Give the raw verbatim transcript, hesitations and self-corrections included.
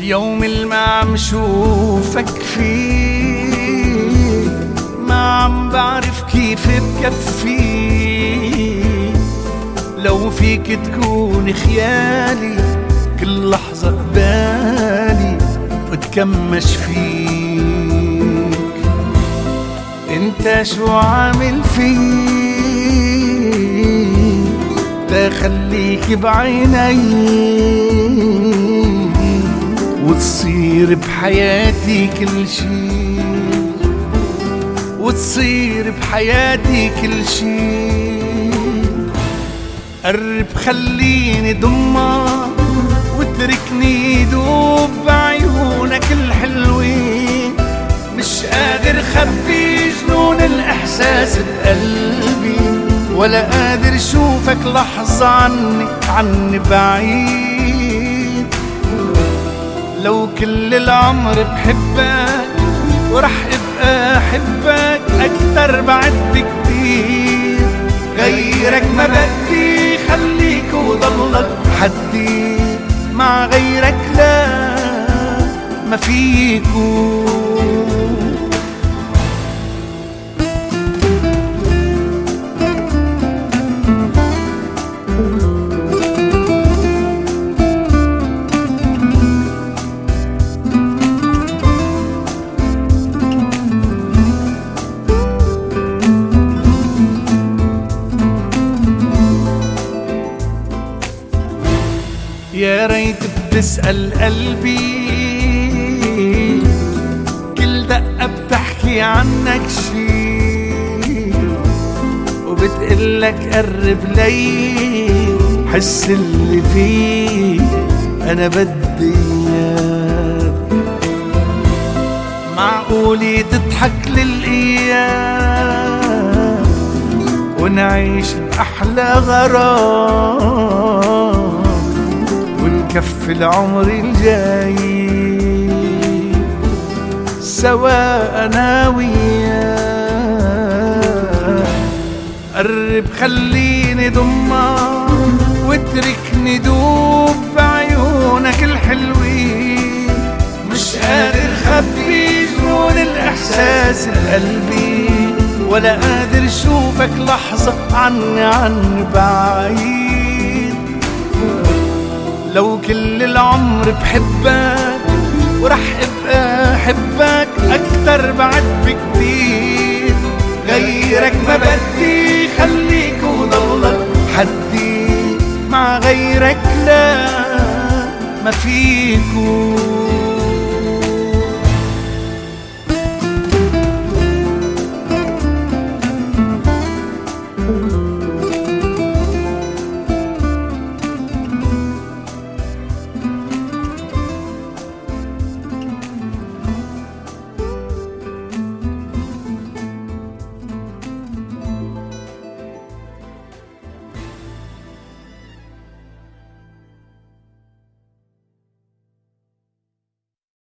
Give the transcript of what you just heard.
اليوم اللي ما عم شوفك فيه ما عم بعرف كيف بكفي. لو فيك تكون خيالي كل لحظة قبالي وتكمش فيك. انت شو عامل فيك تخليك بعيني وتصير بحياتي كل شي، وتصير بحياتي كل شي. قرب خليني ضمك واتركني دوب بعيونك الحلوين. مش قادر خبي جنون الإحساس بقلبي، ولا قادر شوفك لحظة عني عني بعيد. لو كل العمر بحبك ورح ابقى احبك اكتر بعد بكتير. غيرك ما بدي خليك وضلك حدي، مع غيرك لا ما فيكو. يا ريت بتسأل قلبي كل دقة بتحكي عنك شي، وبتقلك قرب لي حس اللي فيه أنا بدي إياك. معقولي تضحك للأيام ونعيش أحلى غرام ونكفي العمر الجاي سوا أنا وياك. قرب خليني ضمك واتركني دوب بعيونك الحلوين. مش قادر خبي جنون الإحساس بقلبي، ولا قادر شوفك لحظة عني عني بعيد. لو كل العمر بحبك ورح ابقى احبك اكتر بعد بكتير. غيرك ما بدي خليك وضلك حدي، مع غيرك لا ما فيكو.